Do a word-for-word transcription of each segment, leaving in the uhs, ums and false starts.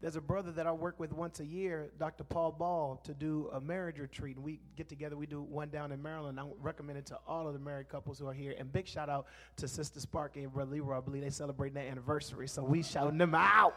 There's a brother that I work with once a year, Doctor Paul Ball, to do a marriage retreat. And we get together. We do one down in Maryland. I recommend it to all of the married couples who are here. And big shout out to Sister Sparky and Brother Leroy. I believe they celebrating their anniversary. So we shouting them out.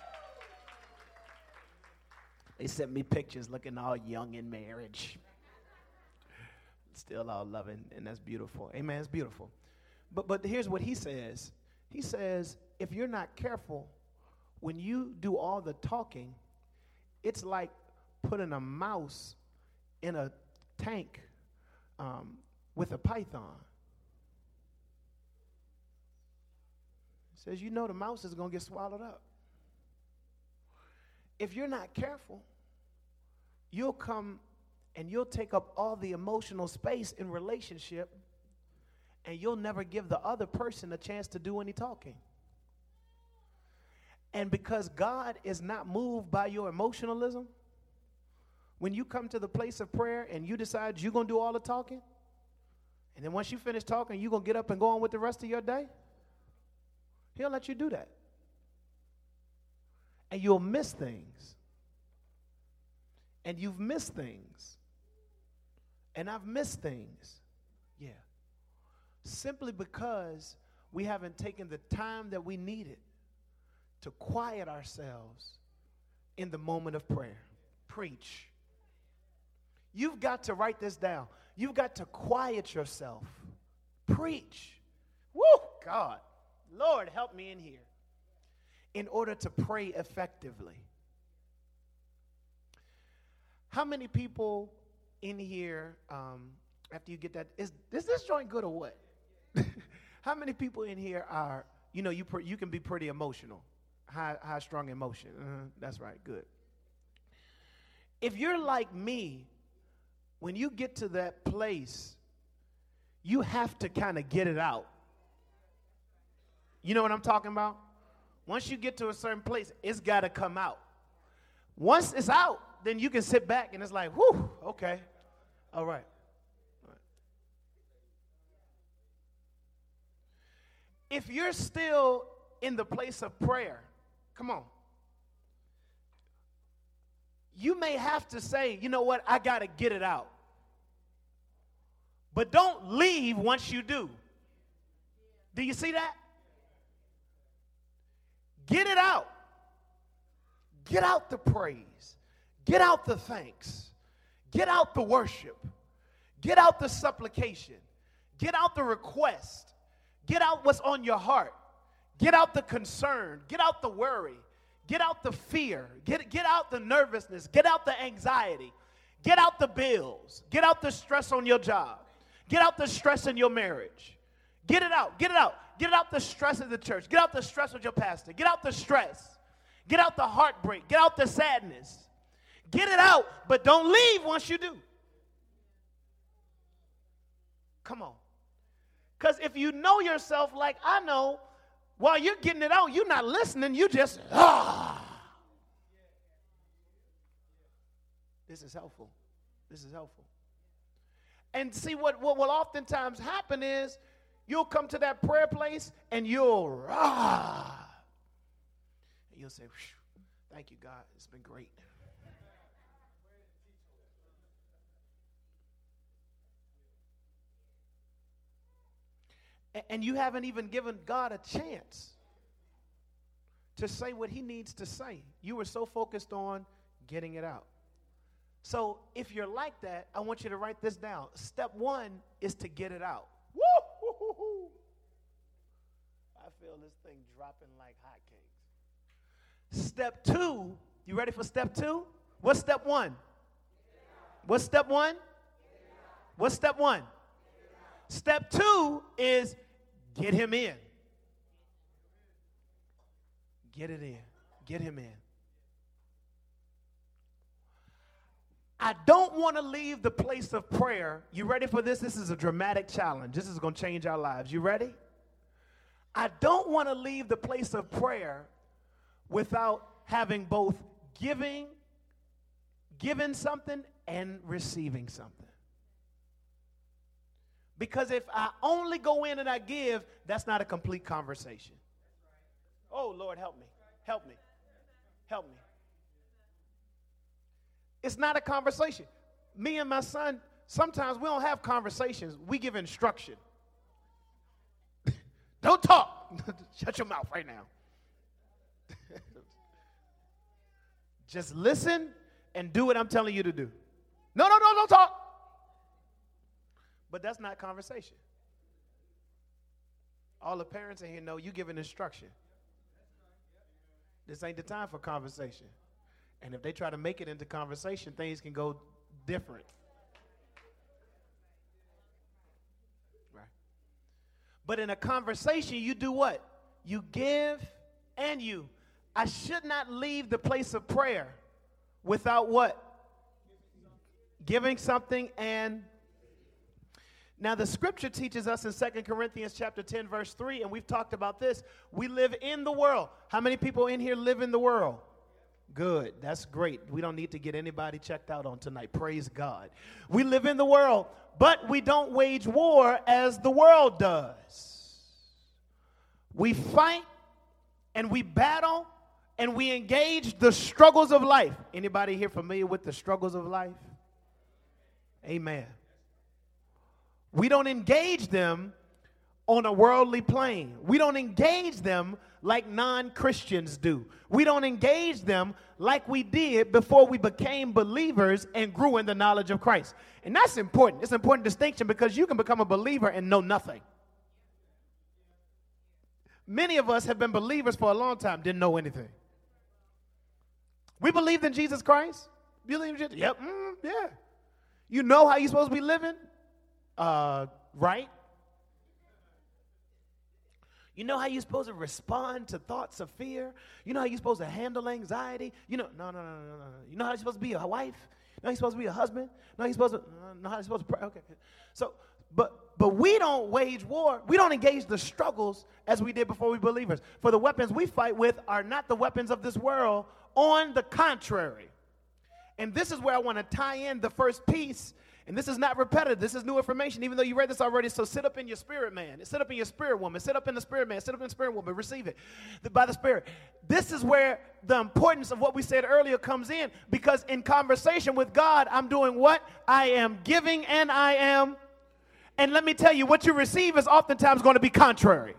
They sent me pictures looking all young in marriage. Still all loving, and that's beautiful. Amen, it's beautiful. But but here's what he says. He says, if you're not careful, when you do all the talking, it's like putting a mouse in a tank um, with a python. He says, you know the mouse is going to get swallowed up. If you're not careful, you'll come and you'll take up all the emotional space in relationship, and you'll never give the other person a chance to do any talking. And because God is not moved by your emotionalism, when you come to the place of prayer and you decide you're going to do all the talking, and then once you finish talking, you're going to get up and go on with the rest of your day, he'll let you do that. And you'll miss things. And you've missed things. And I've missed things. Yeah. Simply because we haven't taken the time that we needed to quiet ourselves in the moment of prayer. Preach. You've got to write this down. You've got to quiet yourself. Preach. Woo, God. Lord, help me in here. In order to pray effectively. How many people in here, um, after you get that, is, is this joint good or what? How many people in here are, you know, you pr- you can be pretty emotional. High, high strong emotion. Uh, that's right. Good. If you're like me, when you get to that place, you have to kind of get it out. You know what I'm talking about? Once you get to a certain place, it's got to come out. Once it's out, then you can sit back and it's like, whew, okay, all right. All right. If you're still in the place of prayer, come on. You may have to say, you know what, I got to get it out. But don't leave once you do. Do you see that? Get it out. Get out the praise. Get out the thanks. Get out the worship. Get out the supplication. Get out the request. Get out what's on your heart. Get out the concern. Get out the worry. Get out the fear. Get, get out the nervousness. Get out the anxiety. Get out the bills. Get out the stress on your job. Get out the stress in your marriage. Get it out. Get it out. Get out the stress of the church. Get out the stress with your pastor. Get out the stress. Get out the heartbreak. Get out the sadness. Get it out, but don't leave once you do. Come on. Because if you know yourself like I know, while you're getting it out, you're not listening. You just, ah. This is helpful. This is helpful. And see, what, what will oftentimes happen is you'll come to that prayer place and you'll, ah. And you'll say, thank you, God. It's been great. And you haven't even given God a chance to say what he needs to say. You were so focused on getting it out. So if you're like that, I want you to write this down. Step one is to get it out. Woo! I feel this thing dropping like hotcakes. Step two, you ready for step two? What's step one? What's step one? What's step one? Step two is get him in. Get it in. Get him in. I don't want to leave the place of prayer. You ready for this? This is a dramatic challenge. This is going to change our lives. You ready? I don't want to leave the place of prayer without having both giving, giving something and receiving something. Because if I only go in and I give, that's not a complete conversation. Oh, Lord, help me. Help me. Help me. It's not a conversation. Me and my son, sometimes we don't have conversations. We give instruction. Don't talk. Shut your mouth right now. Just listen and do what I'm telling you to do. No, no, no, don't talk. But that's not conversation. All the parents in here know you give an instruction. This ain't the time for conversation. And if they try to make it into conversation, things can go different. Right? But in a conversation, you do what? You give and you. I should not leave the place of prayer without what? Giving something. And now the scripture teaches us in Second Corinthians chapter ten, verse three, and we've talked about this. We live in the world. How many people in here live in the world? Good. That's great. We don't need to get anybody checked out on tonight. Praise God. We live in the world, but we don't wage war as the world does. We fight and we battle and we engage the struggles of life. Anybody here familiar with the struggles of life? Amen. We don't engage them on a worldly plane. We don't engage them like non-Christians do. We don't engage them like we did before we became believers and grew in the knowledge of Christ. And that's important. It's an important distinction because you can become a believer and know nothing. Many of us have been believers for a long time, didn't know anything. We believed in Jesus Christ. You believe in Jesus? Yep. Mm, yeah. You know how you're supposed to be living? Uh, right? You know how you're supposed to respond to thoughts of fear? You know how you're supposed to handle anxiety? You know, no, no, no, no, no, no. You know how you're supposed to be a wife? You know how you're supposed to be a husband? You know how you're supposed to, uh, know how you're supposed to pray? Okay. So, but but we don't wage war. We don't engage the struggles as we did before we believers. For the weapons we fight with are not the weapons of this world. On the contrary. And this is where I want to tie in the first piece. And this is not repetitive. This is new information, even though you read this already. So sit up in your spirit, man. Sit up in your spirit, woman. Sit up in the spirit, man. Sit up in the spirit, woman. Receive it by the Spirit. This is where the importance of what we said earlier comes in. Because in conversation with God, I'm doing what? I am giving and I am. And let me tell you, what you receive is oftentimes going to be contrary.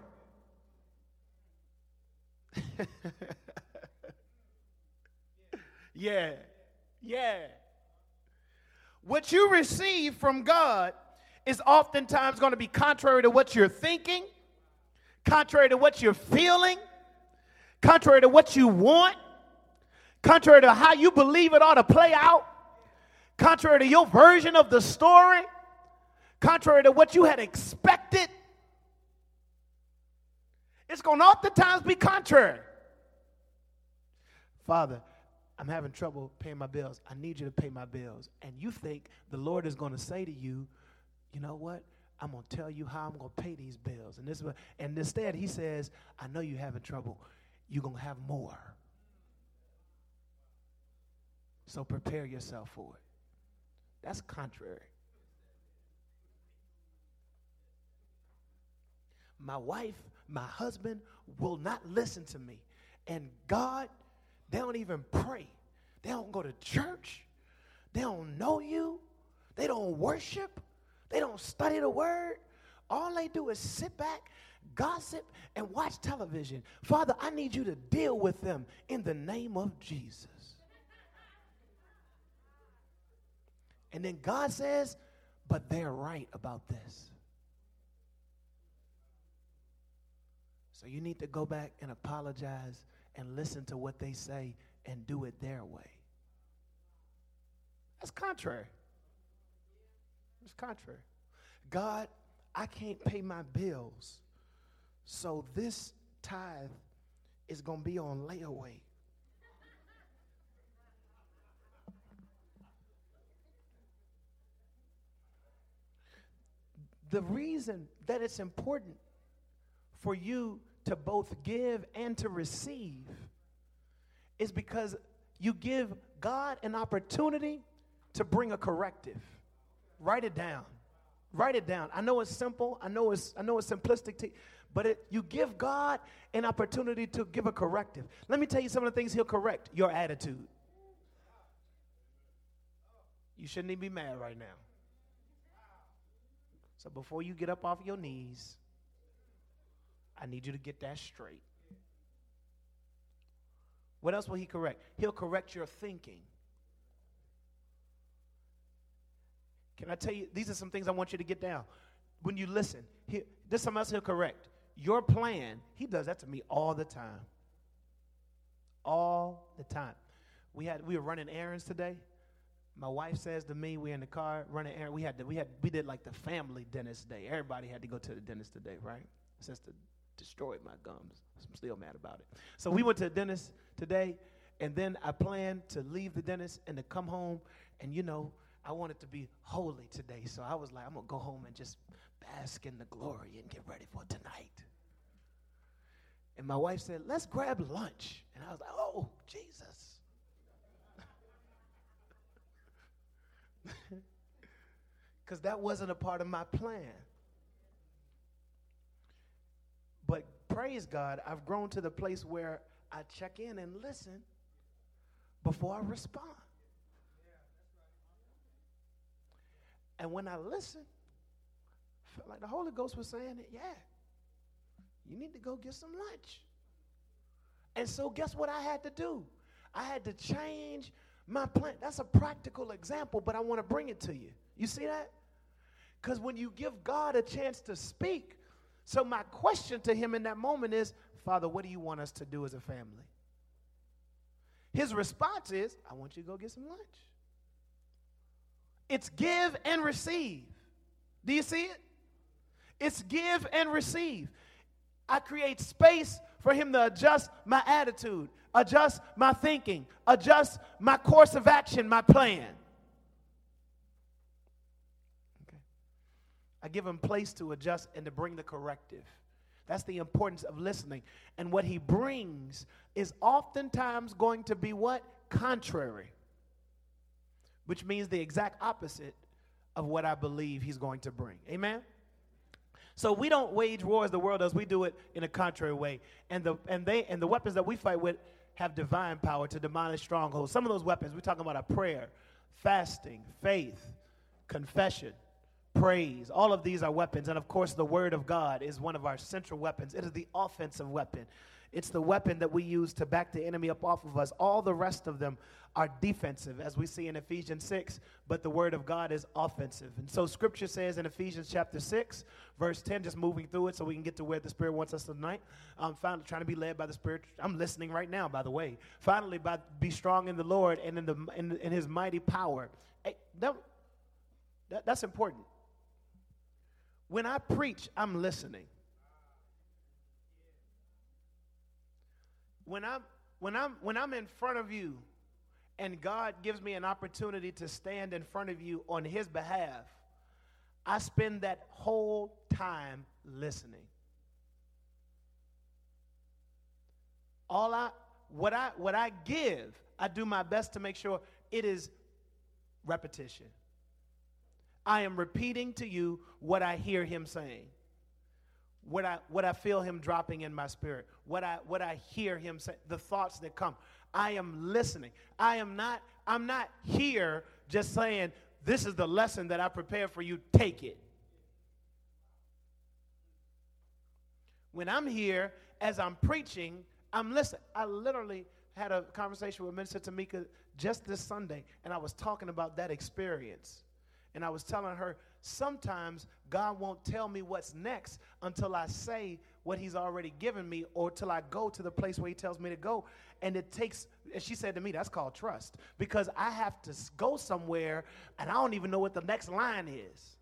Yeah. Yeah. What you receive from God is oftentimes going to be contrary to what you're thinking, contrary to what you're feeling, contrary to what you want, contrary to how you believe it ought to play out, contrary to your version of the story, contrary to what you had expected. It's going to oftentimes be contrary. Father, I'm having trouble paying my bills. I need you to pay my bills. And you think the Lord is going to say to you, you know what? I'm going to tell you how I'm going to pay these bills. And this, and instead he says, I know you're having trouble. You're going to have more. So prepare yourself for it. That's contrary. My wife, my husband will not listen to me. And God, they don't even pray. They don't go to church. They don't know you. They don't worship. They don't study the word. All they do is sit back, gossip, and watch television. Father, I need you to deal with them in the name of Jesus. And then God says, but they're right about this. So you need to go back and apologize and listen to what they say and do it their way. That's contrary. It's contrary. God, I can't pay my bills, so this tithe is going to be on layaway. The reason that it's important for you to both give and to receive is because you give God an opportunity to bring a corrective. Write it down. Write it down. I know it's simple. I know it's I know it's simplistic, to, but it, you give God an opportunity to give a corrective. Let me tell you some of the things he'll correct. Your attitude. You shouldn't even be mad right now. So before you get up off your knees, I need you to get that straight. What else will he correct? He'll correct your thinking. Can I tell you, these are some things I want you to get down. When you listen, he, there's something else he'll correct. Your plan, he does that to me all the time. All the time. We had we were running errands today. My wife says to me, we're in the car running errands. We had to, we had we did like the family dentist day. Everybody had to go to the dentist today, right? Since to destroyed my gums. I'm still mad about it. So we went to the dentist today, and then I planned to leave the dentist and to come home, and you know, I wanted to be holy today. So I was like, I'm gonna go home and just bask in the glory and get ready for tonight. And my wife said, let's grab lunch. And I was like, oh, Jesus. Because that wasn't a part of my plan. But praise God, I've grown to the place where I check in and listen before I respond. And when I listen, I felt like the Holy Ghost was saying, yeah, you need to go get some lunch. And so guess what I had to do? I had to change my plan. That's a practical example, but I want to bring it to you. You see that? Because when you give God a chance to speak, so my question to him in that moment is, Father, what do you want us to do as a family? His response is, I want you to go get some lunch. It's give and receive. Do you see it? It's give and receive. I create space for him to adjust my attitude, adjust my thinking, adjust my course of action, my plan. Okay. I give him place to adjust and to bring the corrective. That's the importance of listening. And what he brings is oftentimes going to be what? Contrary. Which means the exact opposite of what I believe he's going to bring. Amen? So we don't wage war as the world does. We do it in a contrary way. And the and they and the weapons that we fight with have divine power to demolish strongholds. Some of those weapons, we're talking about a prayer, fasting, faith, confession, praise. All of these are weapons. And of course, the word of God is one of our central weapons. It is the offensive weapon. It's the weapon that we use to back the enemy up off of us. All the rest of them are defensive, as we see in Ephesians six, but the word of God is offensive. And so scripture says in Ephesians chapter six, verse ten, just moving through it so we can get to where the Spirit wants us tonight. I'm finally trying to be led by the Spirit. I'm listening right now, by the way. Finally, by, be strong in the Lord and in, the, in, in his mighty power. Hey, that, that, that's important. When I preach, I'm listening. When I'm, when I'm, when I'm in front of you, and God gives me an opportunity to stand in front of you on his behalf, I spend that whole time listening. All I, what I, what I give, I do my best to make sure it is repetition. I am repeating to you what I hear him saying. What I, what I feel him dropping in my spirit. What I, what I hear him say, the thoughts that come. I am listening. I am not, I'm not here just saying, this is the lesson that I prepared for you, take it. When I'm here, as I'm preaching, I'm listening. I literally had a conversation with Minister Tamika just this Sunday, and I was talking about that experience. And I was telling her, sometimes God won't tell me what's next until I say what he's already given me or till I go to the place where he tells me to go. And it takes, and she said to me, that's called trust. Because I have to go somewhere and I don't even know what the next line is.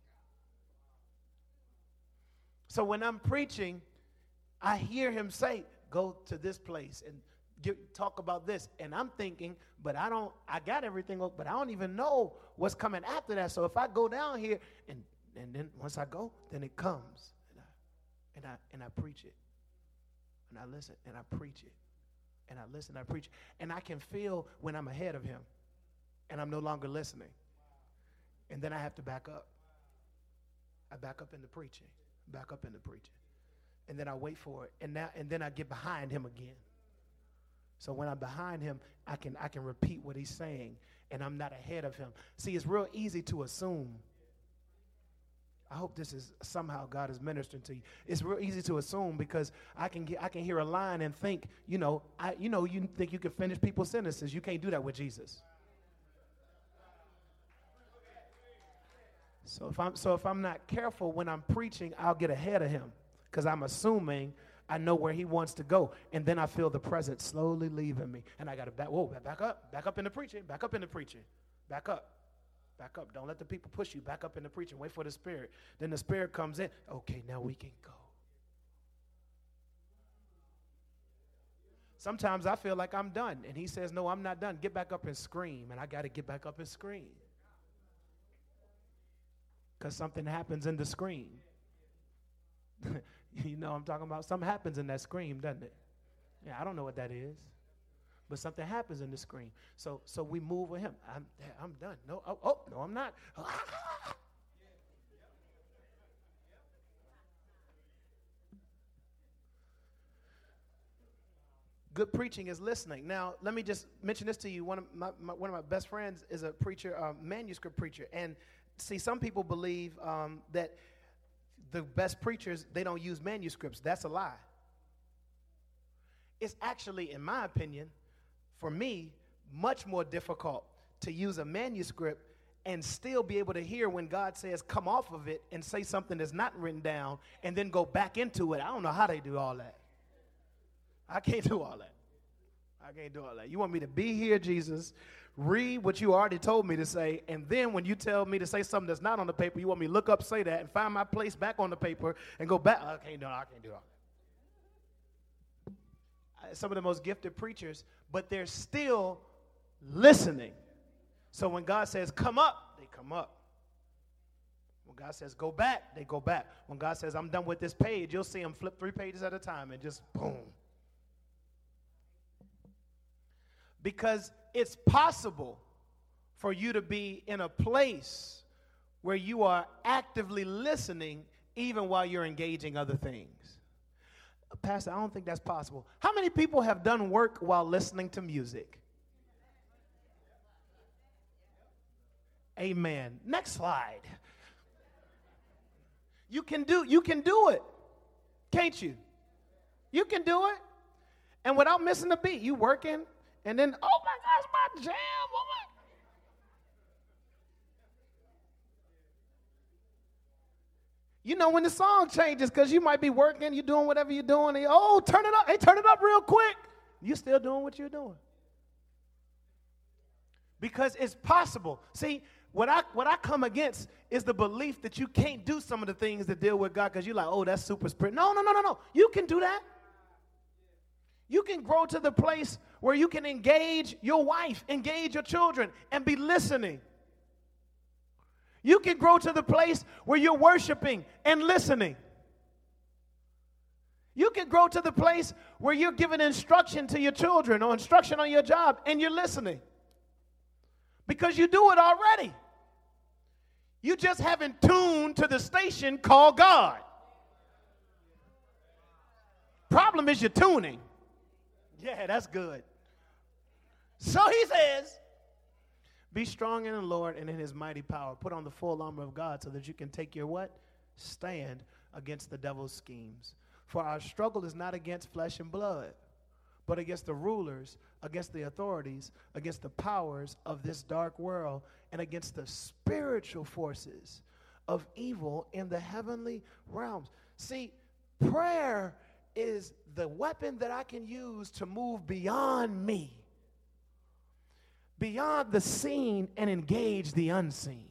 So when I'm preaching, I hear him say, go to this place and get, talk about this. And I'm thinking, but I don't, I got everything, but I don't even know what's coming after that. So if I go down here and, and then once I go, then it comes. And I, and I, and I preach it. And I listen and I preach it. And I listen, I preach. And I can feel when I'm ahead of him and I'm no longer listening. And then I have to back up. I back up into preaching, back up into preaching. And then I wait for it. And now, and then I get behind him again. So when I'm behind him, I can I can repeat what he's saying, and I'm not ahead of him. See, it's real easy to assume. I hope this is somehow God is ministering to you. It's real easy to assume because I can get I can hear a line and think, you know, I you know, you think you can finish people's sentences. You can't do that with Jesus. So if I'm so if I'm not careful when I'm preaching, I'll get ahead of him because I'm assuming I know where he wants to go, and then I feel the presence slowly leaving me, and I got to back. Whoa, back up, back up in the preaching, back up in the preaching, back up, back up. Don't let the people push you. Back up in the preaching. Wait for the Spirit. Then the Spirit comes in. Okay, now we can go. Sometimes I feel like I'm done, and he says, "No, I'm not done. Get back up and scream," and I got to get back up and scream because something happens in the scream. You know what I'm talking about? Something happens in that scream, doesn't it? Yeah, I don't know what that is. But something happens in the scream. So so we move with him. I'm I'm done. No, oh, oh no, I'm not. Good preaching is listening. Now, let me just mention this to you. One of my, my one of my best friends is a preacher, a manuscript preacher. And see, some people believe um, that the best preachers, they don't use manuscripts. That's a lie. It's actually, in my opinion, for me, much more difficult to use a manuscript and still be able to hear when God says, come off of it and say something that's not written down and then go back into it. I don't know how they do all that. I can't do all that. I can't do all that. You want me to be here, Jesus, read what you already told me to say, and then when you tell me to say something that's not on the paper, you want me to look up, say that, and find my place back on the paper and go back. I can't do it. I can't do all that. Some of the most gifted preachers, but they're still listening. So when God says, come up, they come up. When God says, go back, they go back. When God says, I'm done with this page, you'll see them flip three pages at a time and just boom. Because it's possible for you to be in a place where you are actively listening even while you're engaging other things. Pastor, I don't think that's possible. How many people have done work while listening to music? Amen. Next slide. You can do, you can do it, can't you? You can do it. And without missing a beat, you working. And then, oh my gosh, my jam, oh my. You know when the song changes because you might be working, you're doing whatever you're doing, and oh, turn it up, hey, turn it up real quick. You're still doing what you're doing. Because it's possible. See, what I what I come against is the belief that you can't do some of the things that deal with God because you're like, oh, that's super spirit. No, no, no, no, no. You can do that. You can grow to the place where you can engage your wife, engage your children, and be listening. You can grow to the place where you're worshiping and listening. You can grow to the place where you're giving instruction to your children or instruction on your job, and you're listening. Because you do it already. You just haven't tuned to the station called God. Problem is you're tuning. Yeah, that's good. So he says, be strong in the Lord and in his mighty power. Put on the full armor of God so that you can take your what? Stand against the devil's schemes. For our struggle is not against flesh and blood, but against the rulers, against the authorities, against the powers of this dark world, and against the spiritual forces of evil in the heavenly realms. See, prayer is the weapon that I can use to move beyond me, beyond the seen, and engage the unseen.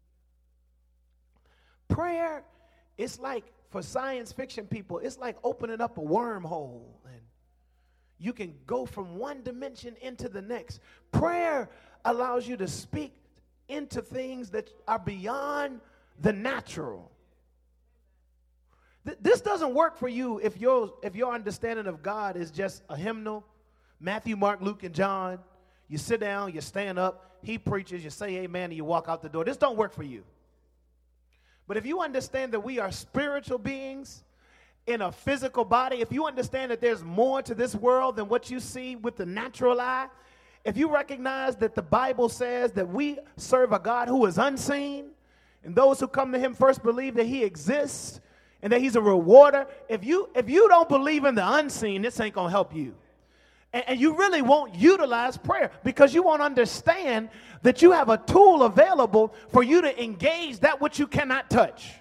Prayer is like, for science fiction people, it's like opening up a wormhole, and you can go from one dimension into the next. Prayer allows you to speak into things that are beyond the natural. Th- this doesn't work for you if your if your understanding of God is just a hymnal, Matthew, Mark, Luke, and John. You sit down, you stand up, he preaches, you say amen, and you walk out the door. This don't work for you. But if you understand that we are spiritual beings, in a physical body, if you understand that there's more to this world than what you see with the natural eye, if you recognize that the Bible says that we serve a God who is unseen, and those who come to him first believe that he exists and that he's a rewarder, if you if you don't believe in the unseen, this ain't gonna help you. And, and you really won't utilize prayer because you won't understand that you have a tool available for you to engage that which you cannot touch.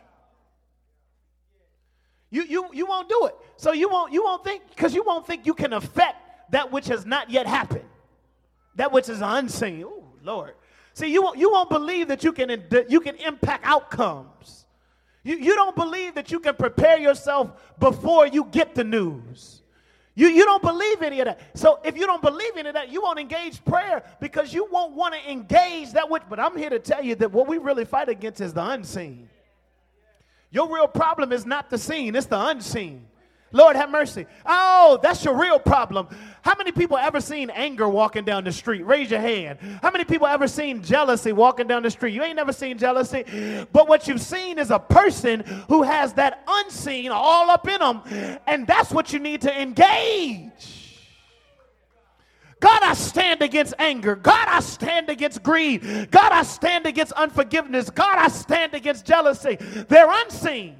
You you you won't do it. So you won't you won't think because you won't think you can affect that which has not yet happened. That which is unseen. Oh, Lord. See, you won't, you won't believe that you can, that you can impact outcomes. You, you don't believe that you can prepare yourself before you get the news. You, you don't believe any of that. So if you don't believe any of that, you won't engage prayer because you won't want to engage that which. But I'm here to tell you that what we really fight against is the unseen. Your real problem is not the seen, it's the unseen. Lord have mercy. Oh, that's your real problem. How many people ever seen anger walking down the street? Raise your hand. How many people ever seen jealousy walking down the street? You ain't never seen jealousy. But what you've seen is a person who has that unseen all up in them. And that's what you need to engage. God, I stand against anger. God, I stand against greed. God, I stand against unforgiveness. God, I stand against jealousy. They're unseen.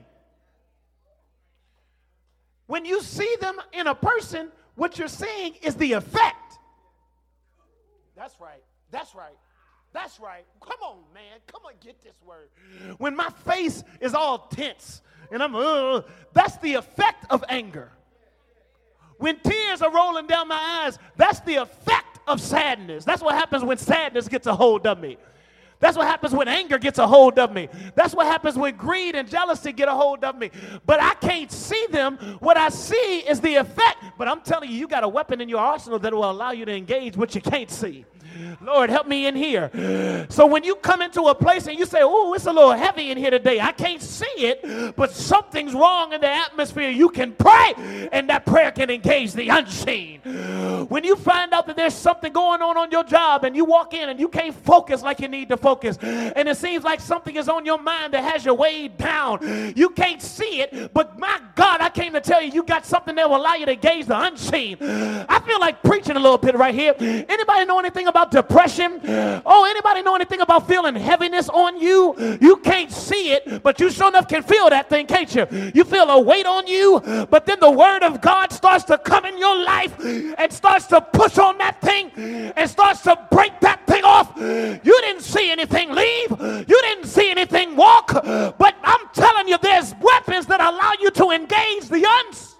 When you see them in a person, what you're seeing is the effect. That's right. That's right. That's right. Come on, man. Come on, get this word. When my face is all tense and I'm, uh, that's the effect of anger. When tears are rolling down my eyes, that's the effect of sadness. That's what happens when sadness gets a hold of me. That's what happens when anger gets a hold of me. That's what happens when greed and jealousy get a hold of me. But I can't see them. What I see is the effect. But I'm telling you, you got a weapon in your arsenal that will allow you to engage what you can't see. Lord, help me in here. So when you come into a place and you say, oh, it's a little heavy in here today. I can't see it, but something's wrong in the atmosphere. You can pray, and that prayer can engage the unseen. When you find out that there's something going on on your job and you walk in and you can't focus like you need to focus, and it seems like something is on your mind that has you weighed down. You can't see it, but my God, I came to tell you, you got something that will allow you to gauge the unseen. I feel like preaching a little bit right here. Anybody know anything about depression? Oh, anybody know anything about feeling heaviness on you? You can't see it, but you sure enough can feel that thing, can't you? You feel a weight on you, but then the word of God starts to come in your life and starts to push on that thing and starts to break that thing off. You didn't see anything leave. You didn't see anything walk, but I'm telling you, there's weapons that allow you to engage the uns.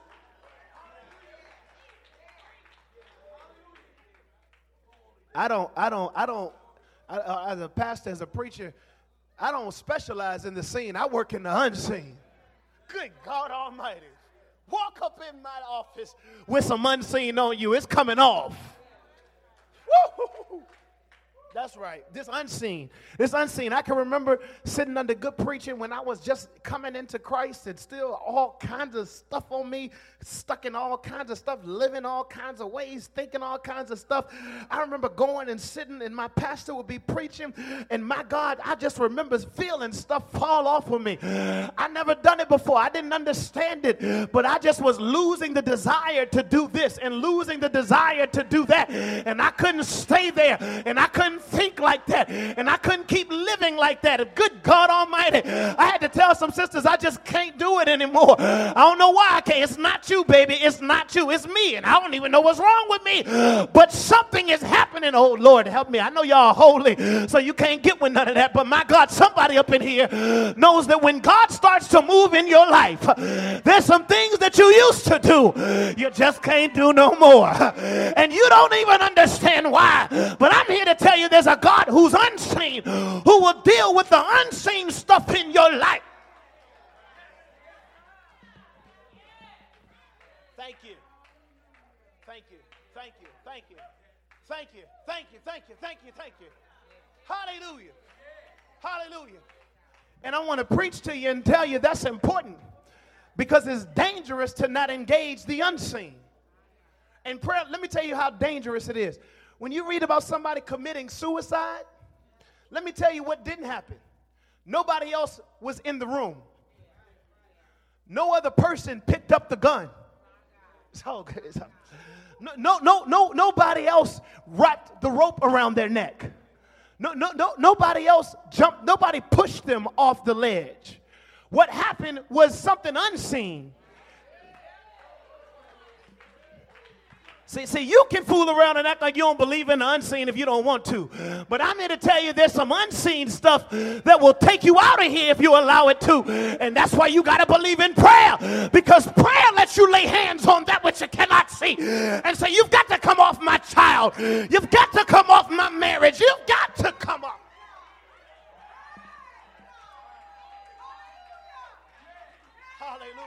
I don't, I don't, I don't, I, uh, as a pastor, as a preacher, I don't specialize in the seen. I work in the unseen. Good God Almighty. Walk up in my office with some unseen on you. It's coming off. Woo! That's right. This unseen. This unseen. I can remember sitting under good preaching when I was just coming into Christ and still all kinds of stuff on me, stuck in all kinds of stuff, living all kinds of ways, thinking all kinds of stuff. I remember going and sitting and my pastor would be preaching, and my God, I just remember feeling stuff fall off of me. I never done it before. I didn't understand it, but I just was losing the desire to do this and losing the desire to do that, and I couldn't stay there, and I couldn't think like that, and I couldn't keep living like that. Good God Almighty, I had to tell some sisters I just can't do it anymore. I don't know why I can't. It's not you, baby. It's not you. It's me, and I don't even know what's wrong with me, but something is happening. Oh, Lord, help me. I know y'all holy, so you can't get with none of that, but my God, somebody up in here knows that when God starts to move in your life, there's some things that you used to do you just can't do no more, and you don't even understand why. But I'm here to tell you there's a God who's unseen, who will deal with the unseen stuff in your life. Thank you. Thank you. Thank you. Thank you. Thank you. Thank you. Thank you. Thank you. Thank you. Hallelujah. Hallelujah. And I want to preach to you and tell you that's important, because it's dangerous to not engage the unseen. And prayer, let me tell you how dangerous it is. When you read about somebody committing suicide, let me tell you what didn't happen. Nobody else was in the room. No other person picked up the gun. It's all good. It's all, no, no, no, no, nobody else wrapped the rope around their neck. No, no, no, nobody else jumped. Nobody pushed them off the ledge. What happened was something unseen. See, see, you can fool around and act like you don't believe in the unseen if you don't want to. But I'm here to tell you there's some unseen stuff that will take you out of here if you allow it to. And that's why you got to believe in prayer. Because prayer lets you lay hands on that which you cannot see. And say, you've got to come off my child. You've got to come off my marriage. You've got to come off. Hallelujah.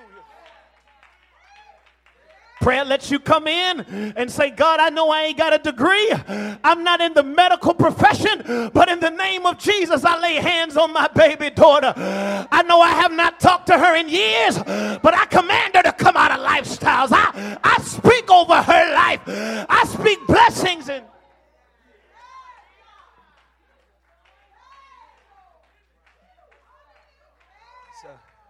Prayer lets you come in and say, God, I know I ain't got a degree. I'm not in the medical profession, but in the name of Jesus, I lay hands on my baby daughter. I know I have not talked to her in years, but I command her to come out of lifestyles. I, I speak over her life. I speak blessings. And so,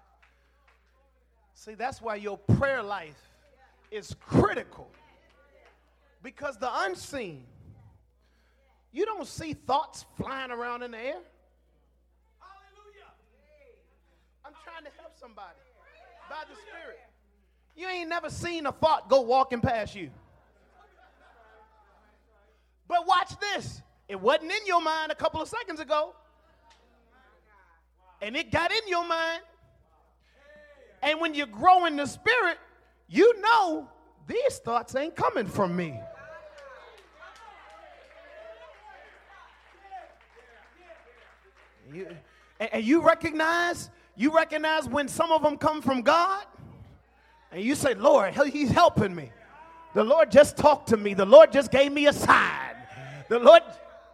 see, that's why your prayer life is critical, because the unseen, you don't see thoughts flying around in the air. Hallelujah. I'm trying to help somebody by the Spirit. You ain't never seen a thought go walking past you. But watch this. It wasn't in your mind a couple of seconds ago, and it got in your mind. And when you grow in the Spirit, you know these thoughts ain't coming from me. You, and, and you recognize, you recognize when some of them come from God, and you say, Lord, he's helping me. The Lord just talked to me. The Lord just gave me a sign. The Lord...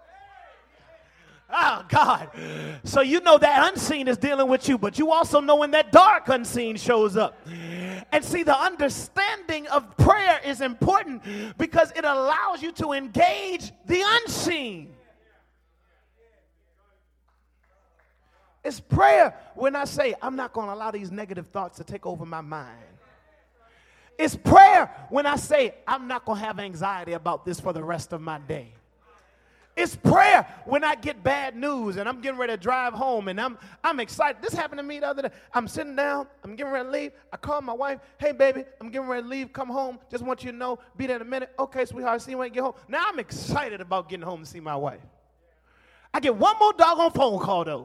Oh, God. So you know that unseen is dealing with you, but you also know when that dark unseen shows up. And see, the understanding of prayer is important because it allows you to engage the unseen. It's prayer when I say, I'm not going to allow these negative thoughts to take over my mind. It's prayer when I say, I'm not going to have anxiety about this for the rest of my day. It's prayer when I get bad news and I'm getting ready to drive home and I'm I'm excited. This happened to me the other day. I'm sitting down. I'm getting ready to leave. I call my wife. Hey, baby, I'm getting ready to leave. Come home. Just want you to know. Be there in a minute. Okay, sweetheart. See you when you get home. Now I'm excited about getting home to see my wife. I get one more doggone phone call, though.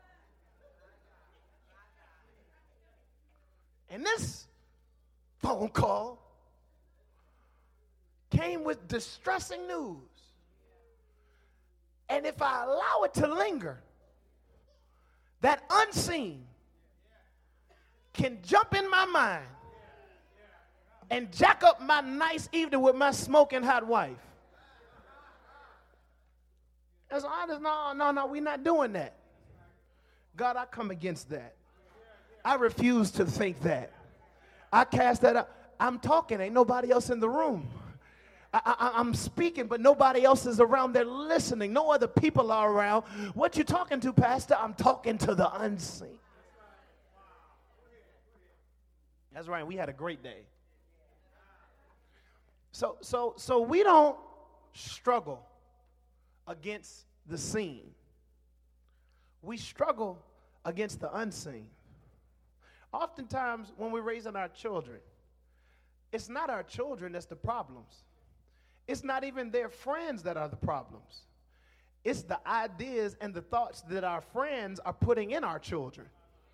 And this phone call came with distressing news. And if I allow it to linger, that unseen can jump in my mind and jack up my nice evening with my smoking hot wife. As I just, no, no, no, we're not doing that. God, I come against that. I refuse to think that. I cast that out. I'm talking, ain't nobody else in the room. I, I, I'm speaking, but nobody else is around. They're listening. No other people are around. What you talking to, Pastor? I'm talking to the unseen. That's right. We had a great day. So, so, so we don't struggle against the seen. We struggle against the unseen. Oftentimes, when we're raising our children, it's not our children that's the problems. It's not even their friends that are the problems. It's the ideas and the thoughts that our friends are putting in our children.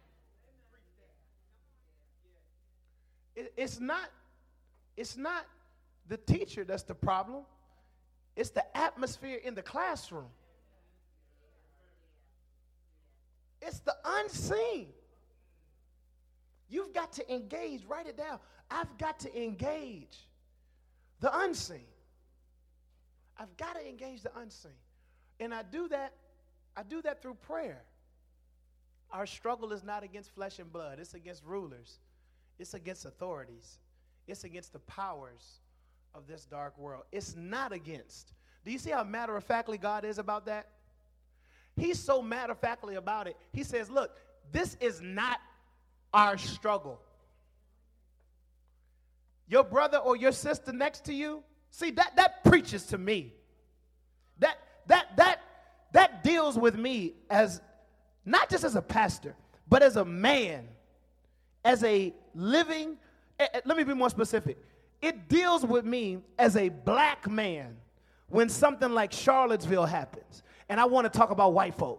It, it's not, it's not the teacher that's the problem. It's the atmosphere in the classroom. It's the unseen. You've got to engage. Write it down. I've got to engage the unseen. I've got to engage the unseen. And I do that, I do that through prayer. Our struggle is not against flesh and blood. It's against rulers. It's against authorities. It's against the powers of this dark world. It's not against. Do you see how matter-of-factly God is about that? He's so matter-of-factly about it. He says, look, this is not our struggle. your brother or your sister next to you, see, that, that preaches to me. That, that, that, that deals with me as, not just as a pastor, but as a man, as a living, eh, eh, let me be more specific. It deals with me as a black man when something like Charlottesville happens, and I want to talk about white folk.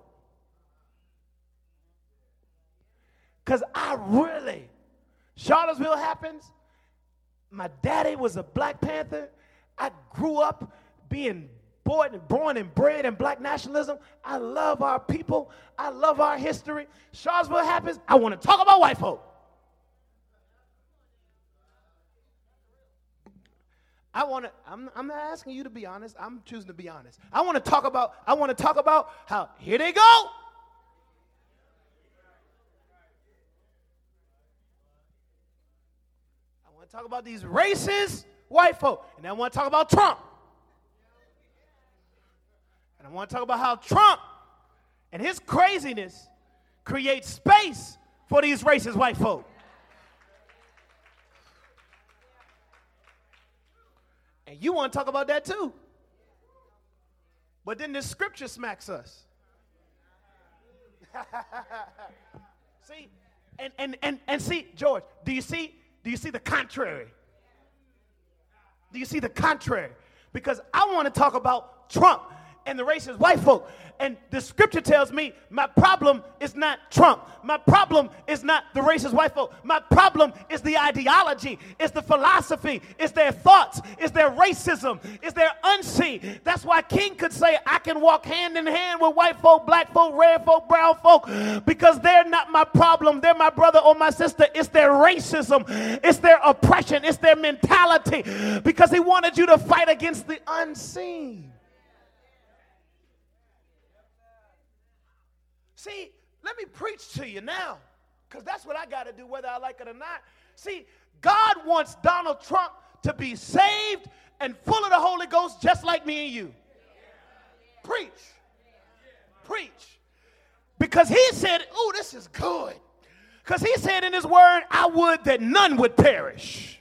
Because I really, Charlottesville happens, my daddy was a Black Panther. I grew up being born and born and bred in black nationalism. I love our people. I love our history. Charlottesville happens, I want to talk about white folk. I want to, I'm, I'm not asking you to be honest. I'm choosing to be honest. I want to talk about, I want to talk about how, here they go. I want to talk about these racist white folk. And I want to talk about Trump. And I want to talk about how Trump and his craziness creates space for these racist white folk. And you want to talk about that too. But then the scripture smacks us. See, and, and, and, and see, George, do you see, do you see the contrary? Do you see the contrary? Because I want to talk about Trump and the racist white folk. And the scripture tells me my problem is not Trump. My problem is not the racist white folk. My problem is the ideology, it's the philosophy, it's their thoughts, it's their racism, it's their unseen. That's why King could say, I can walk hand in hand with white folk, black folk, red folk, brown folk, because they're not my problem. They're my brother or my sister. It's their racism, it's their oppression, it's their mentality, because he wanted you to fight against the unseen. See, let me preach to you now, because that's what I got to do whether I like it or not. See, God wants Donald Trump to be saved and full of the Holy Ghost just like me and you. Preach. Preach. Because he said, oh, this is good. Because he said in his word, I would that none would perish.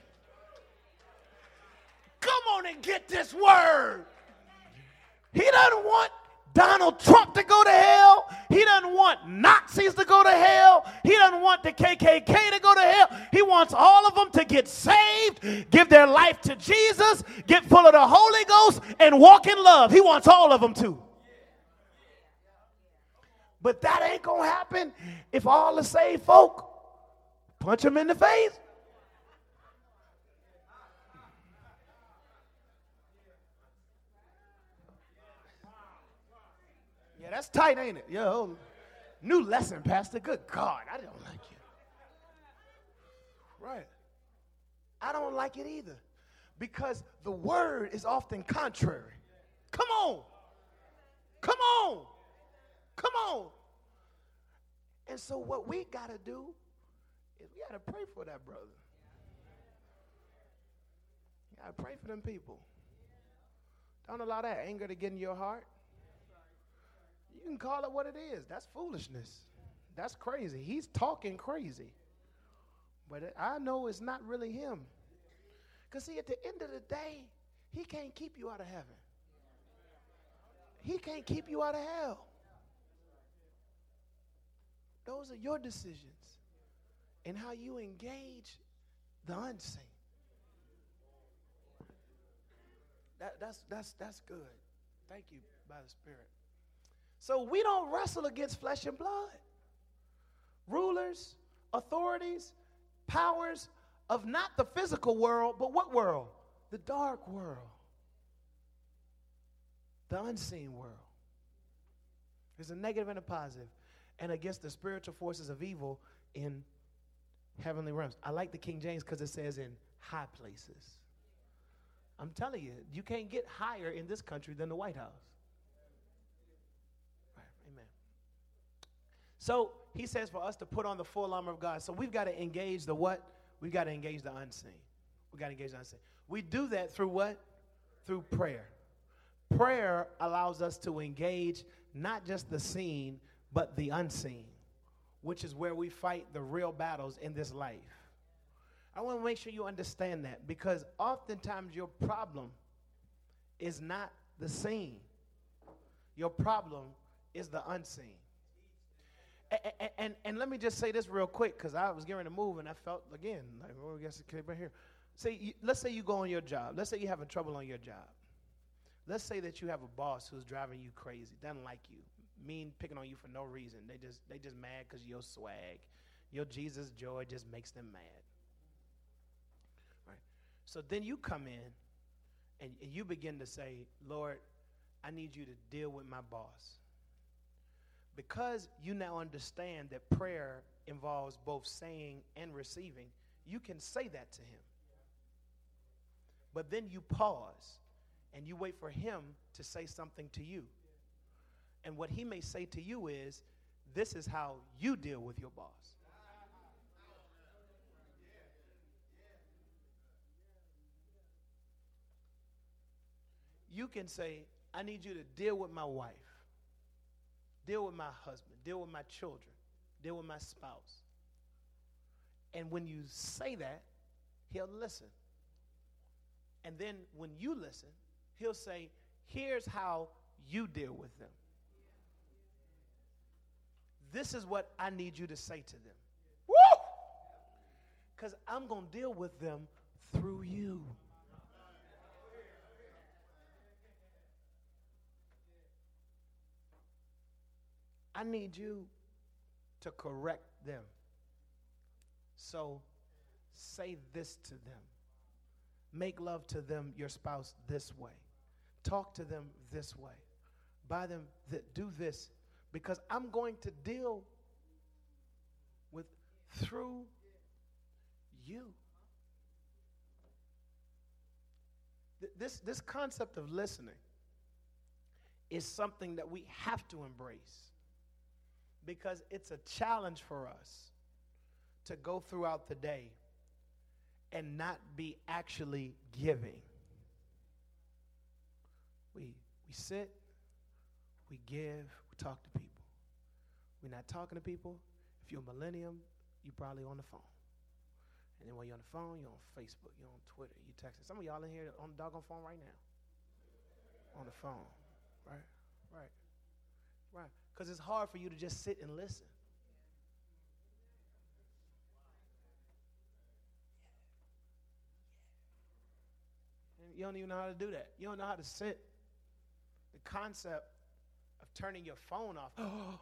Come on and get this word. He doesn't want Donald Trump to go to hell. He doesn't want Nazis to go to hell. He doesn't want the K K K to go to hell. He wants all of them to get saved, give their life to Jesus, get full of the Holy Ghost, and walk in love. He wants all of them to. But that ain't going to happen if all the saved folk punch them in the face. Yeah, that's tight, ain't it? Yo, new lesson, Pastor. Good God, I don't like it. Right. I don't like it either, because the word is often contrary. Come on. Come on. Come on. And so what we got to do is we got to pray for that brother. You got to pray for them people. Don't allow that anger to get in your heart. You can call it what it is. That's foolishness. That's crazy. He's talking crazy. But I know it's not really him. Because, see, at the end of the day, he can't keep you out of heaven. He can't keep you out of hell. Those are your decisions and how you engage the unseen. That, that's, that's, that's good. Thank you, by the Spirit. So we don't wrestle against flesh and blood. Rulers, authorities, powers of not the physical world, but what world? The dark world. The unseen world. There's a negative and a positive. And against the spiritual forces of evil in heavenly realms. I like the King James because it says in high places. I'm telling you, you can't get higher in this country than the White House. So he says for us to put on the full armor of God. So we've got to engage the what? We've got to engage the unseen. We've got to engage the unseen. We do that through what? Through prayer. Prayer allows us to engage not just the seen, but the unseen, which is where we fight the real battles in this life. I want to make sure you understand that, because oftentimes your problem is not the seen. Your problem is the unseen. And, and, and, and let me just say this real quick, because I was getting to move and I felt, again, like, oh, I guess it came right here. Say, you, let's say you go on your job. Let's say you're having trouble on your job. Let's say that you have a boss who's driving you crazy, doesn't like you, mean, picking on you for no reason. They just they just mad because your swag, your Jesus joy just makes them mad. Right? So then you come in and, and you begin to say, Lord, I need you to deal with my boss. Because you now understand that prayer involves both saying and receiving, you can say that to him. But then you pause and you wait for him to say something to you. And what he may say to you is, this is how you deal with your boss. You can say, I need you to deal with my wife, deal with my husband, deal with my children, deal with my spouse. And when you say that, he'll listen. And then when you listen, he'll say, here's how you deal with them. This is what I need you to say to them. Woo! Because I'm going to deal with them through you. I need you to correct them. So say this to them. Make love to them, your spouse, this way. Talk to them this way. Buy them, th- do this. Because I'm going to deal with through you. Th- this, this concept of listening is something that we have to embrace, because it's a challenge for us to go throughout the day and not be actually giving. We, we sit, we give, we talk to people. We're not talking to people. If you're a millennium, you're probably on the phone. And then when you're on the phone, you're on Facebook, you're on Twitter, you texting. Some of y'all in here on the doggone phone right now. On the phone, right, right, right. Because it's hard for you to just sit and listen. And you don't even know how to do that. You don't know how to sit. The concept of turning your phone off.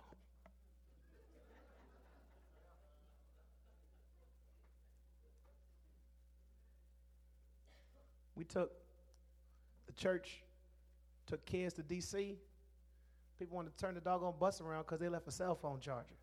We took, the church took kids to D C. People wanted to turn the doggone bus around because they left a cell phone charger.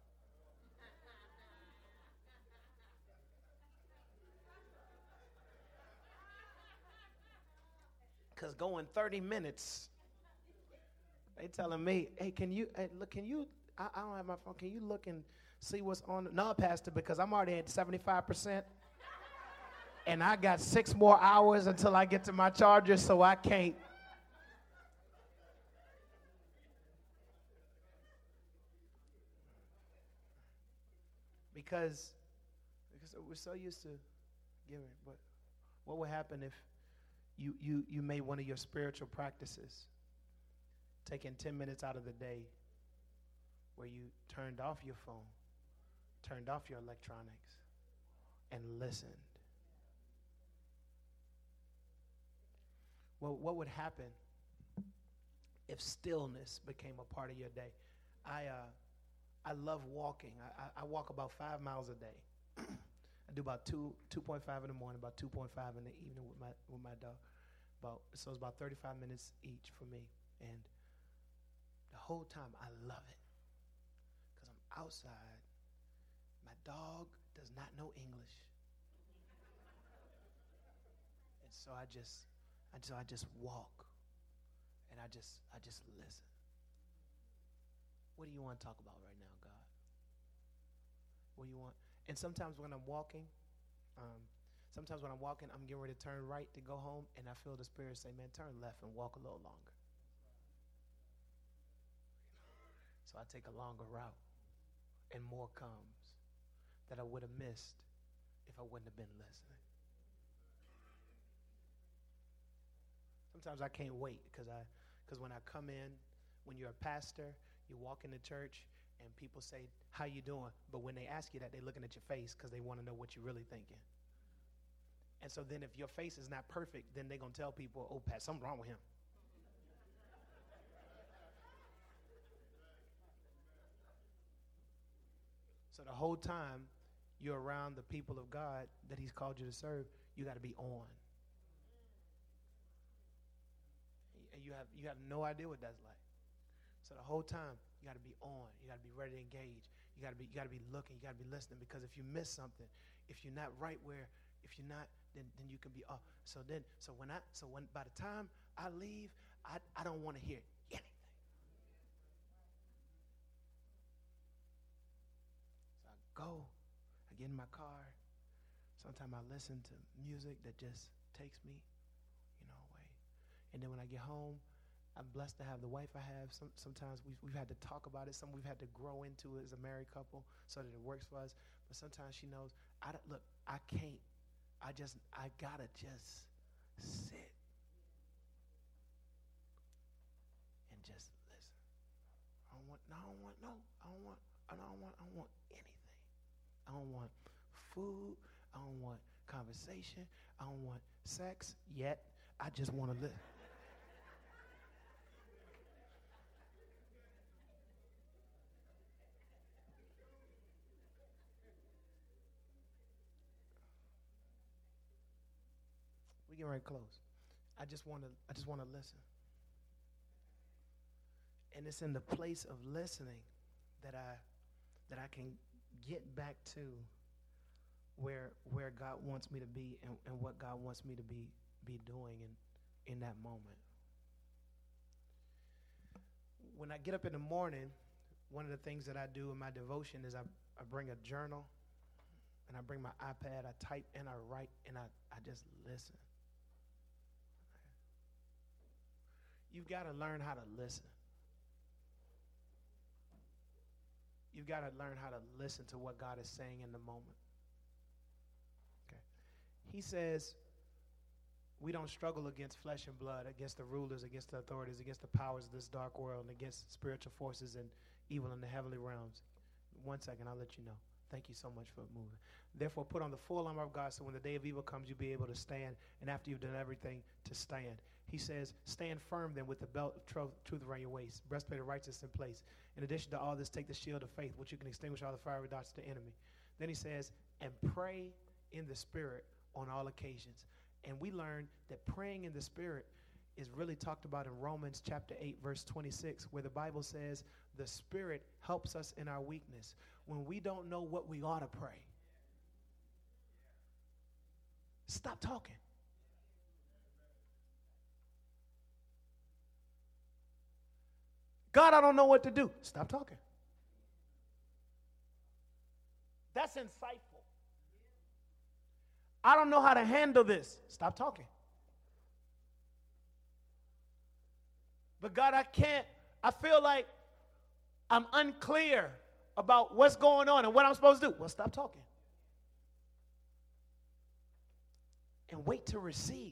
Because going thirty minutes, they telling me, hey, can you, hey, look, can you, I, I don't have my phone, can you look and see what's on? No, Pastor, because I'm already at seventy-five percent. And I got six more hours until I get to my charger, so I can't. Because, because we're so used to giving. But what would happen if you, you, you made one of your spiritual practices, taking ten minutes out of the day where you turned off your phone, turned off your electronics, and listened? Well, what would happen if stillness became a part of your day? I uh, I love walking. I, I, I walk about five miles a day. I do about two two point five in the morning, about two point five in the evening with my with my dog. About so it's about thirty-five minutes each for me, and the whole time I love it because I'm outside. My dog does not know English, and so I just. And so I just walk, and I just I just listen. What do you want to talk about right now, God? What do you want? And sometimes when I'm walking, um, sometimes when I'm walking, I'm getting ready to turn right to go home, and I feel the Spirit say, man, turn left and walk a little longer. So I take a longer route, and more comes that I would have missed if I wouldn't have been listening. Sometimes I can't wait because I, because when I come in, when you're a pastor, you walk into church and people say, how you doing? But when they ask you that, they're looking at your face because they want to know what you're really thinking. And so then if your face is not perfect, then they're going to tell people, oh, Pat, something wrong with him. So the whole time you're around the people of God that he's called you to serve, you got to be on. And you have you have no idea what that's like. So the whole time you got to be on. You got to be ready to engage. You got to be you got to be looking. You got to be listening, because if you miss something, if you're not right where, if you're not, then then you can be off. So then so when I so when by the time I leave, I I don't want to hear anything. So I go, I get in my car. Sometimes I listen to music that just takes me, you know, away. And then when I get home, I'm blessed to have the wife I have. Some, sometimes we've, we've had to talk about it. Some we've had to grow into it as a married couple so that it works for us. But sometimes she knows, I don't, look, I can't. I just, I gotta just sit and just listen. I don't want, no, I don't want, no, I don't want, I don't want, I don't want anything. I don't want food. I don't want conversation. I don't want sex yet. I just want to live. We getting ready to close. I just want to. I just want to listen. And it's in the place of listening that I that I can get back to where where God wants me to be and, and what God wants me to be be doing in, in that moment. When I get up in the morning, one of the things that I do in my devotion is I, I bring a journal and I bring my iPad, I type and I write and I, I just listen. You've got to learn how to listen. You've got to learn how to listen to what God is saying in the moment. Okay. He says we don't struggle against flesh and blood, against the rulers, against the authorities, against the powers of this dark world, and against spiritual forces and evil in the heavenly realms. One second, I'll let you know. Thank you so much for moving. Therefore, put on the full armor of God so when the day of evil comes, you'll be able to stand, and after you've done everything, to stand. He says, stand firm then with the belt of truth, truth around your waist, breastplate of righteousness in place. In addition to all this, take the shield of faith, which you can extinguish all the fiery darts of the enemy. Then he says, and pray in the Spirit on all occasions. And we learned that praying in the Spirit is really talked about in Romans chapter eight, verse twenty-six, where the Bible says the Spirit helps us in our weakness when we don't know what we ought to pray. Stop talking. God, I don't know what to do. Stop talking. That's insightful. I don't know how to handle this. Stop talking. But God, I can't, I feel like I'm unclear about what's going on and what I'm supposed to do. Well, stop talking. And wait to receive.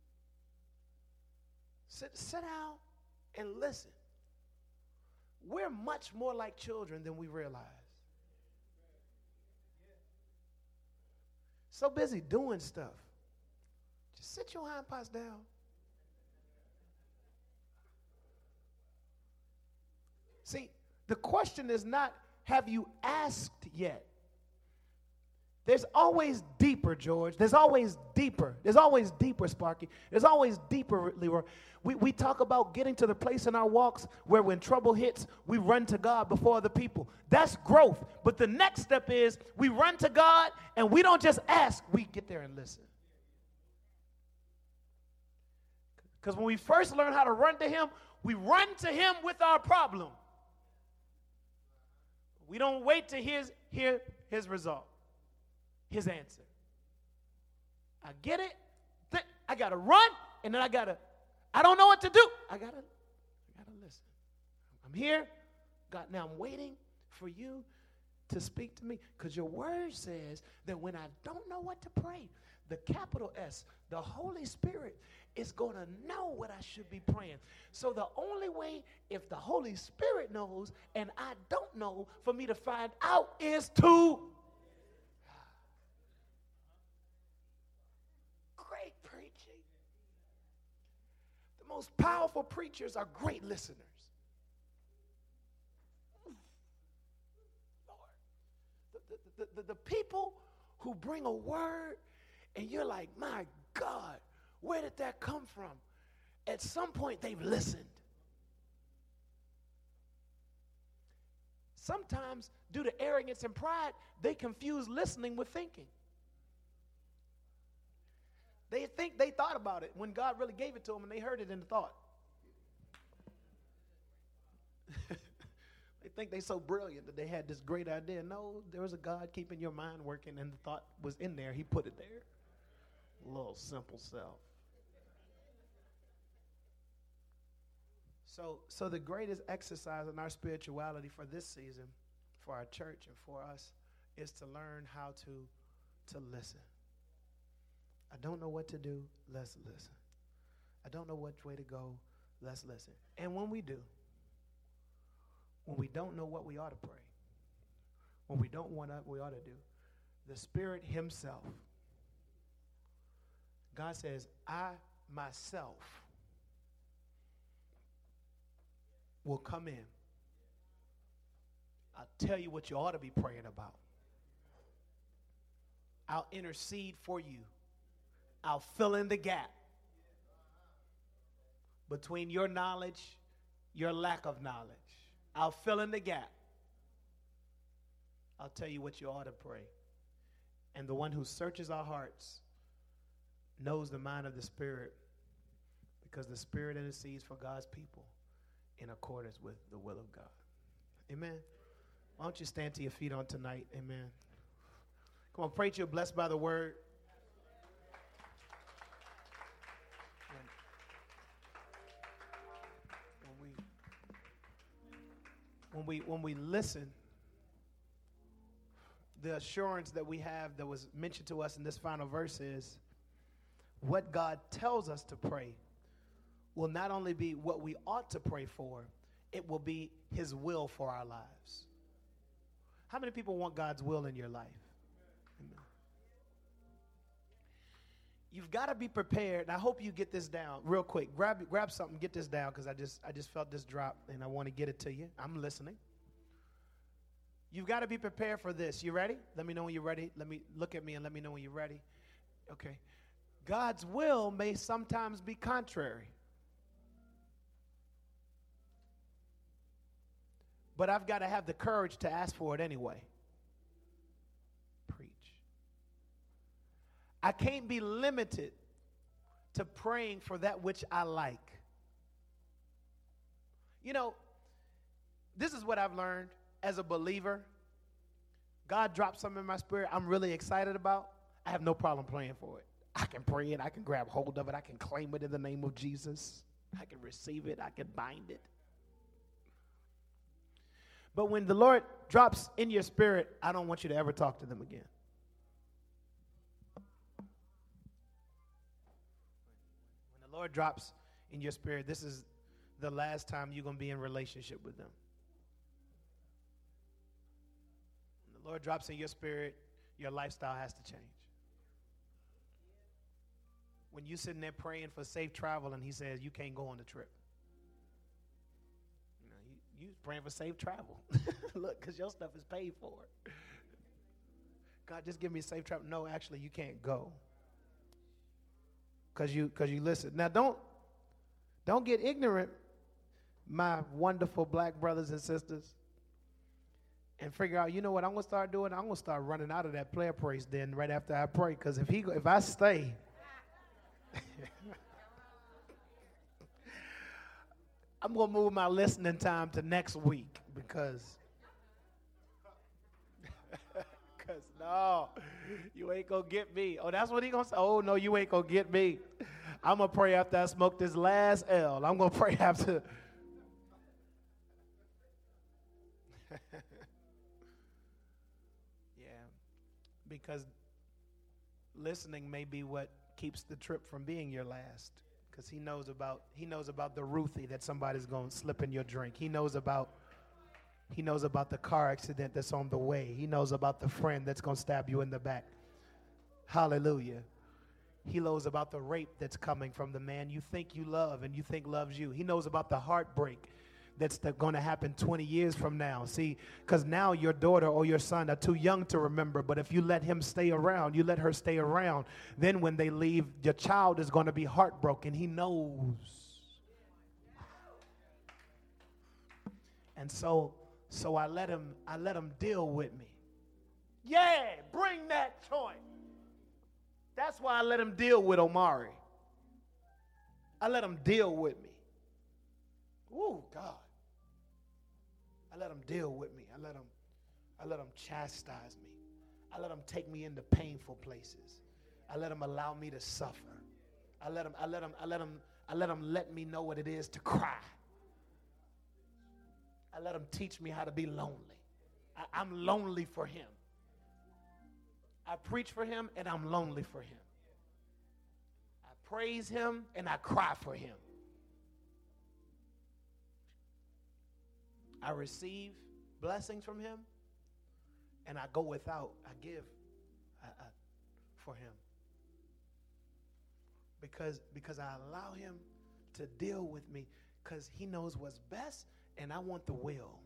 Sit, sit down and listen. We're much more like children than we realize. So busy doing stuff. Just sit your hind parts down. See, the question is not, have you asked yet? There's always deeper, George. There's always deeper. There's always deeper, Sparky. There's always deeper, Leroy. We, we talk about getting to the place in our walks where when trouble hits, we run to God before other people. That's growth. But the next step is we run to God and we don't just ask, we get there and listen. Because when we first learn how to run to him, we run to him with our problem. We don't wait to hear, hear his result, his answer. I get it. Th- I got to run, and then I got to, I don't know what to do. I got to, I got to listen. I'm here. God, now I'm waiting for you to speak to me? Because your word says that when I don't know what to pray, the capital S, the Holy Spirit, is going to know what I should be praying. So the only way, if the Holy Spirit knows and I don't know, for me to find out is to great preaching. The most powerful preachers are great listeners. Lord, the, the, the, the, the people who bring a word and you're like, my God, where did that come from? At some point, they've listened. Sometimes, due to arrogance and pride, they confuse listening with thinking. They think they thought about it when God really gave it to them, and they heard it in the thought. They think they're so brilliant that they had this great idea. No, there was a God keeping your mind working, and the thought was in there. He put it there. Little simple self. So, so the greatest exercise in our spirituality for this season, for our church and for us, is to learn how to, to listen. I don't know what to do, let's listen. I don't know which way to go, let's listen. And when we do, when we don't know what we ought to pray, when we don't want what we ought to do, the Spirit himself, God says, I myself will come in. I'll tell you what you ought to be praying about. I'll intercede for you. I'll fill in the gap between your knowledge, your lack of knowledge. I'll fill in the gap. I'll tell you what you ought to pray. And the one who searches our hearts knows the mind of the Spirit, because the Spirit intercedes for God's people in accordance with the will of God. Amen. Why don't you stand to your feet on tonight? Amen. Come on, pray that you're blessed by the word. When we, when we, when we listen, the assurance that we have that was mentioned to us in this final verse is what God tells us to pray will not only be what we ought to pray for, it will be his will for our lives. How many people want God's will in your life? Amen. You've got to be prepared, and I hope you get this down real quick. Grab grab something, get this down, because I just I just felt this drop, and I want to get it to you. I'm listening. You've got to be prepared for this. You ready? Let me know when you're ready. Let me look at me and let me know when you're ready. Okay. God's will may sometimes be contrary. But I've got to have the courage to ask for it anyway. Preach. I can't be limited to praying for that which I like. You know, this is what I've learned as a believer. God drops something in my spirit I'm really excited about. I have no problem praying for it. I can pray it. I can grab hold of it. I can claim it in the name of Jesus. I can receive it. I can bind it. But when the Lord drops in your spirit, I don't want you to ever talk to them again. When the Lord drops in your spirit, this is the last time you're going to be in relationship with them. When the Lord drops in your spirit, your lifestyle has to change. When you're sitting there praying for safe travel and he says you can't go on the trip. You know, you, you praying for safe travel. Look, because your stuff is paid for. God, just give me safe travel. No, actually, you can't go. Because you, because you listen. Now, don't, don't get ignorant, my wonderful black brothers and sisters, and figure out, you know what I'm going to start doing? I'm going to start running out of that prayer praise then right after I pray. Because if he, if I stay, I'm going to move my listening time to next week because, because no, you ain't going to get me. Oh, that's what he going to say? Oh, no, you ain't going to get me. I'm going to pray after I smoke this last L. I'm going to pray after. Because listening may be what keeps the trip from being your last. Because he knows about he knows about the Ruthie that somebody's going to slip in your drink. He knows about he knows about the car accident that's on the way. He knows about the friend that's going to stab you in the back. Hallelujah. He knows about the rape that's coming from the man you think you love and you think loves you. He knows about the heartbreak that's going to happen twenty years from now. See, because now your daughter or your son are too young to remember, but if you let him stay around, you let her stay around, then when they leave, your child is going to be heartbroken. He knows. And so, so I let him, I let him deal with me. Yeah, bring that joint. That's why I let him deal with Omari. I let him deal with me. Oh, God. I let him deal with me. I let him, I let him chastise me. I let him take me into painful places. I let him allow me to suffer. I let him, I let him, I let him, I let him let me know what it is to cry. I let him teach me how to be lonely. I, I'm lonely for him. I preach for him and I'm lonely for him. I praise him and I cry for him. I receive blessings from him and I go without. I give I, I, for him. Because, because I allow him to deal with me because he knows what's best and I want the will.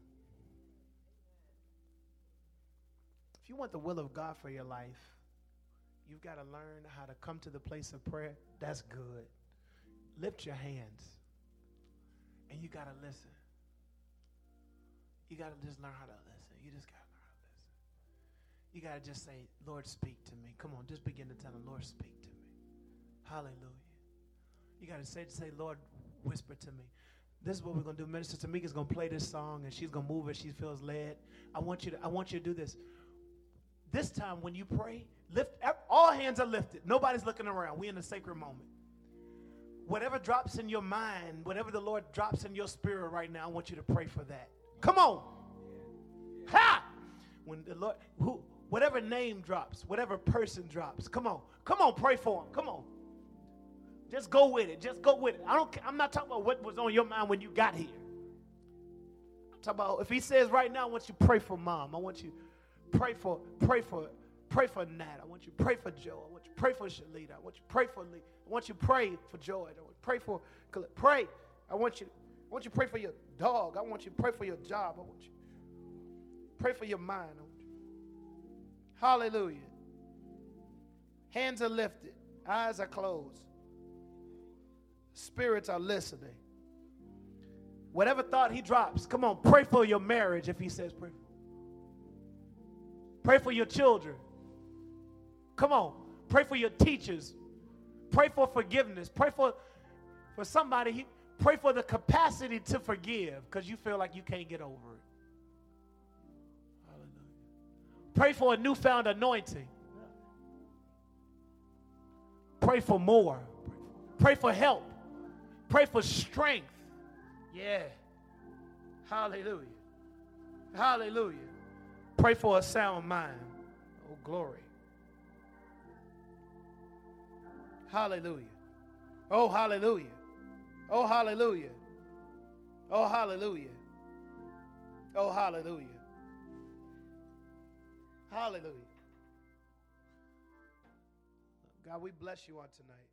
If you want the will of God for your life, you've got to learn how to come to the place of prayer. That's good. Lift your hands and you got to listen. You got to just learn how to listen. You just got to learn how to listen. You got to just say, Lord, speak to me. Come on, just begin to tell him, Lord, speak to me. Hallelujah. You got to say, say, Lord, whisper to me. This is what we're going to do. Minister Tamika is going to play this song, and she's going to move as she feels led. I want you to, I want you to do this. This time when you pray, lift, all hands are lifted. Nobody's looking around. We're in a sacred moment. Whatever drops in your mind, whatever the Lord drops in your spirit right now, I want you to pray for that. Come on. Ha! When the Lord, who, whatever name drops, whatever person drops, come on. Come on, pray for him. Come on. Just go with it. Just go with it. I don't, I'm not talking about what was on your mind when you got here. I'm talking about if he says right now, I want you to pray for mom. I want you to pray for, pray for, pray for Nat. I want you to pray for Joe. I want you to pray for Shalita. I want you to pray for Lee. I want you to pray for Joy. I want you to pray for, pray. I want you, I want you to pray for your dog. I want you to pray for your job. I want you to pray for your mind. I want you. Hallelujah. Hands are lifted. Eyes are closed. Spirits are listening. Whatever thought he drops, come on, pray for your marriage if he says pray. Pray for your children. Come on, pray for your teachers. Pray for forgiveness. Pray for, for somebody, he, pray for the capacity to forgive because you feel like you can't get over it. Hallelujah. Pray for a newfound anointing. Pray for more. Pray for help. Pray for strength. Yeah. Hallelujah. Hallelujah. Pray for a sound mind. Oh, glory. Hallelujah. Oh, hallelujah. Oh, hallelujah. Oh, hallelujah. Oh, hallelujah. Hallelujah. God, we bless you on tonight.